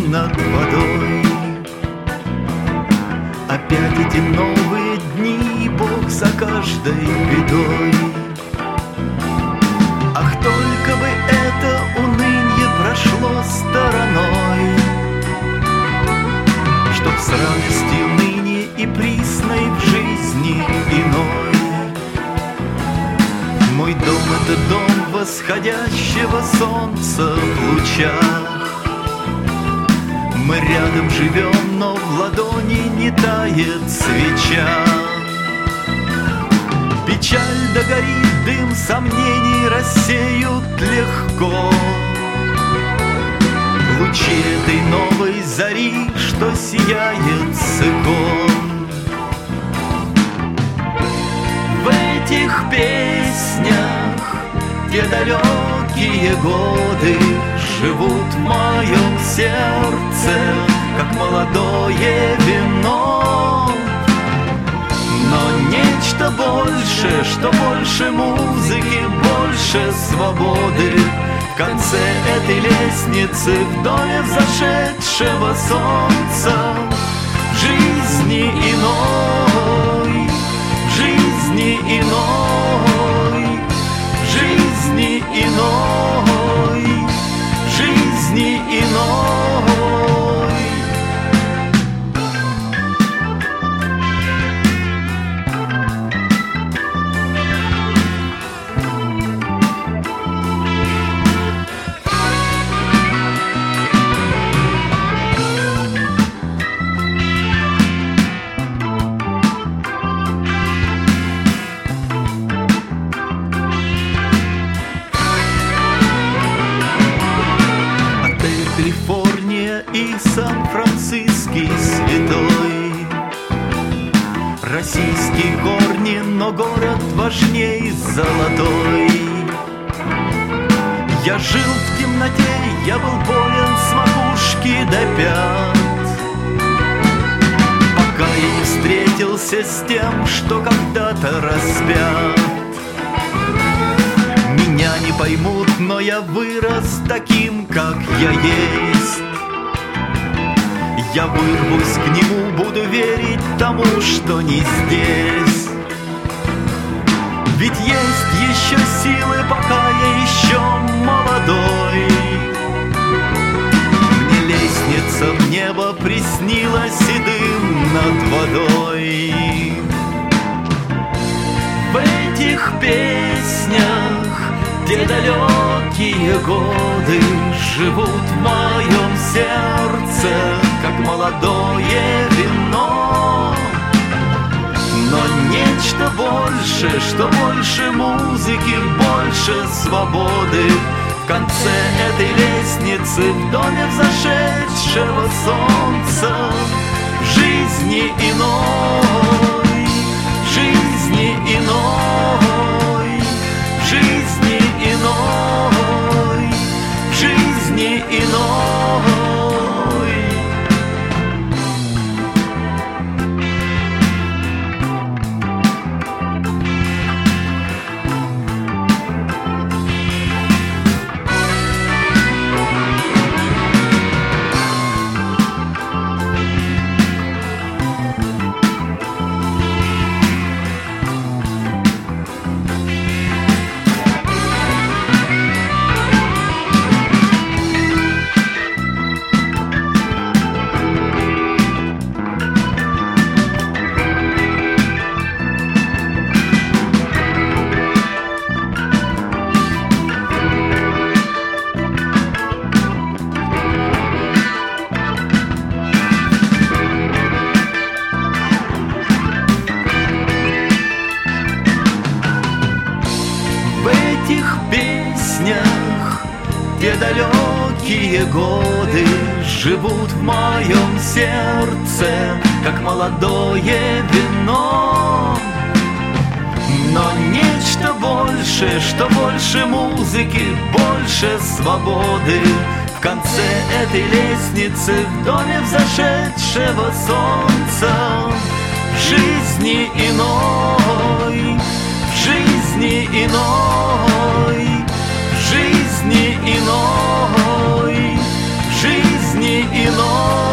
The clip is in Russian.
над водой. Опять эти новые дни, Бог за каждой бедой. Ах, только бы это унынье прошло стороной, чтоб с радостью ныне и присной в жизни иной. Мой дом — это дом восходящего солнца в лучах. Мы рядом живем, но в ладони не тает свеча. Печаль догорит, дым сомнений рассеют легко лучи этой новой зари, что сияет с икон. В этих песнях те далекие годы живут в моем сердце, как молодое вино. Но нечто больше, что больше музыки, больше свободы в конце этой лестницы, в доме взошедшего солнца, в жизни иной, в жизни иной, в жизни иной, в жизни иной. Калифорния и Сан-Франциский святой, российские корни, но город важней золотой. Я жил в темноте, я был болен с макушки до пят, пока я не встретился с тем, что когда-то распят. Меня не поймут, но я вырос таким, как я есть. Я вырвусь к нему, буду верить тому, что не здесь. Ведь есть еще силы, пока я еще молодой. Мне лестница в небо приснилась и дым над водой. В этих песнях те далекие годы живут в моем сердце, как молодое вино. Но нечто больше, что больше музыки, больше свободы в конце этой лестницы, в доме взошедшего солнца, в жизни иной, в жизни иной, в жизни иной, в жизни иной. Те далекие годы живут в моем сердце, как молодое вино. Но нечто больше, что больше музыки, больше свободы в конце этой лестницы, в доме взошедшего солнца, в жизни иной, в жизни иной, в жизни иной, в жизни и ночь.